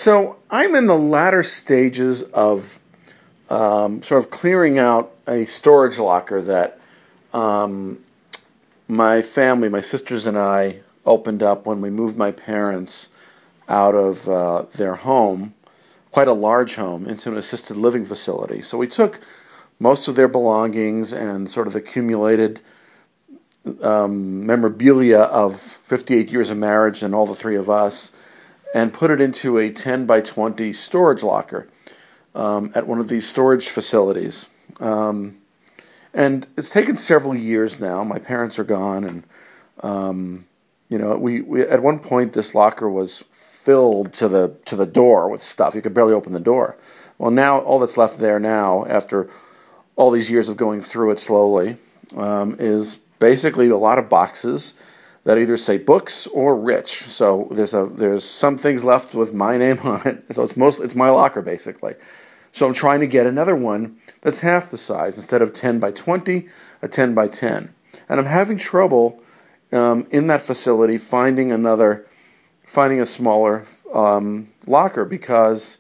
So I'm in the latter stages of sort of clearing out a storage locker that um, my family, my sisters and I, opened up when we moved my parents out of their home, quite a large home, into an assisted living facility. So we took most of their belongings and sort of accumulated memorabilia of 58 years of marriage and all the three of us, and put it into a 10 by 20 storage locker at one of these storage facilities. And it's taken several years now. My parents are gone, and we at one point this locker was filled to the door with stuff. You could barely open the door. Well, now all that's left there now, after all these years of going through it slowly, is basically a lot of boxes that either say books or rich. So there's some things left with my name on it. So it's my locker basically. So I'm trying to get another one that's half the size. Instead of 10 by 20, a 10 by 10. And I'm having trouble in that facility finding a smaller locker, because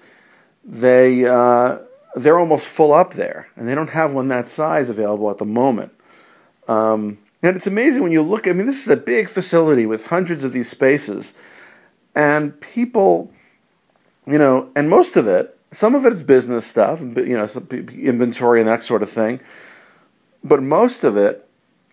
they're almost full up there, and they don't have one that size available at the moment. And it's amazing when you look. I mean, this is a big facility with hundreds of these spaces, and people, and most of it, some of it is business stuff, some inventory and that sort of thing, but most of it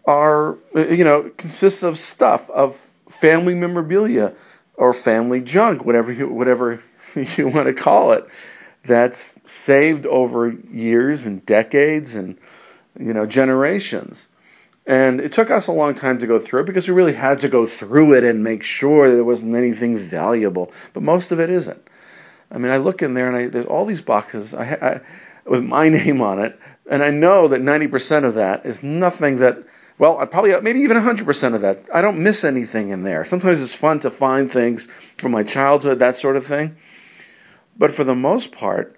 consists of stuff, of family memorabilia or family junk, whatever you want to call it, that's saved over years and decades and generations. And it took us a long time to go through it, because we really had to go through it and make sure there wasn't anything valuable. But most of it isn't. I mean, I look in there and there's all these boxes with my name on it, and I know that 90% of that is nothing that, well, maybe even 100% of that, I don't miss anything in there. Sometimes it's fun to find things from my childhood, that sort of thing. But for the most part,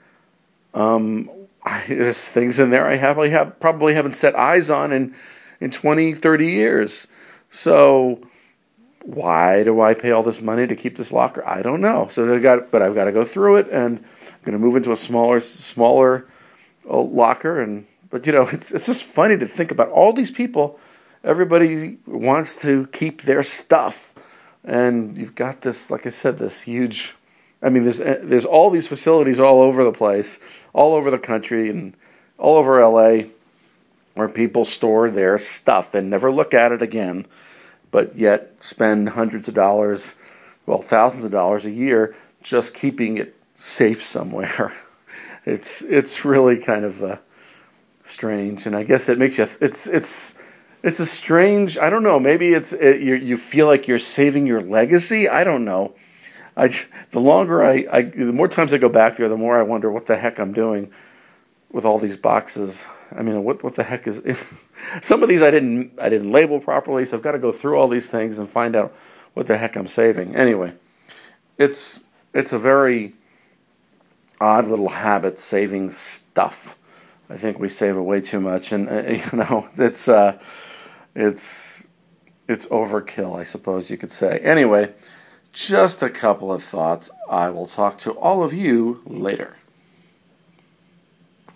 there's things in there I probably haven't set eyes on in 20, 30 years. So why do I pay all this money to keep this locker? I don't know. I've got to go through it, and I'm going to move into a smaller locker. But it's just funny to think about all these people. Everybody wants to keep their stuff, and you've got this, like I said, this huge. I mean, there's all these facilities all over the place, all over the country, and all over LA, where people store their stuff and never look at it again, but yet spend hundreds of dollars, well, thousands of dollars a year just keeping it safe somewhere. It's really kind of strange, and I guess it makes you. It's a strange. I don't know. Maybe you feel like you're saving your legacy. I don't know. The more times I go back there, the more I wonder what the heck I'm doing with all these boxes. I mean, what the heck is? Some of these I didn't label properly, so I've got to go through all these things and find out what the heck I'm saving. Anyway, it's a very odd little habit, saving stuff. I think we save it way too much, and it's overkill, I suppose you could say. Anyway, just a couple of thoughts. I will talk to all of you later.